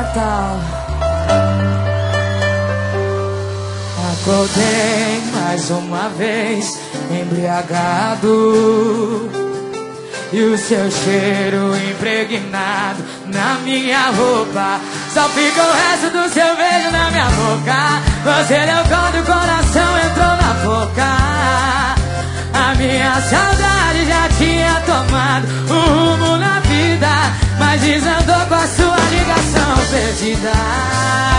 Natal. Acordei mais uma vez, embriagado, e o seu cheiro impregnado na minha roupa. Só fica o resto do seu beijo na minha boca. Você deu conta, o coração entrou na boca. A minha saudade já tinha tomado um rumo na vida, mas desandou com a sua ligação perdida.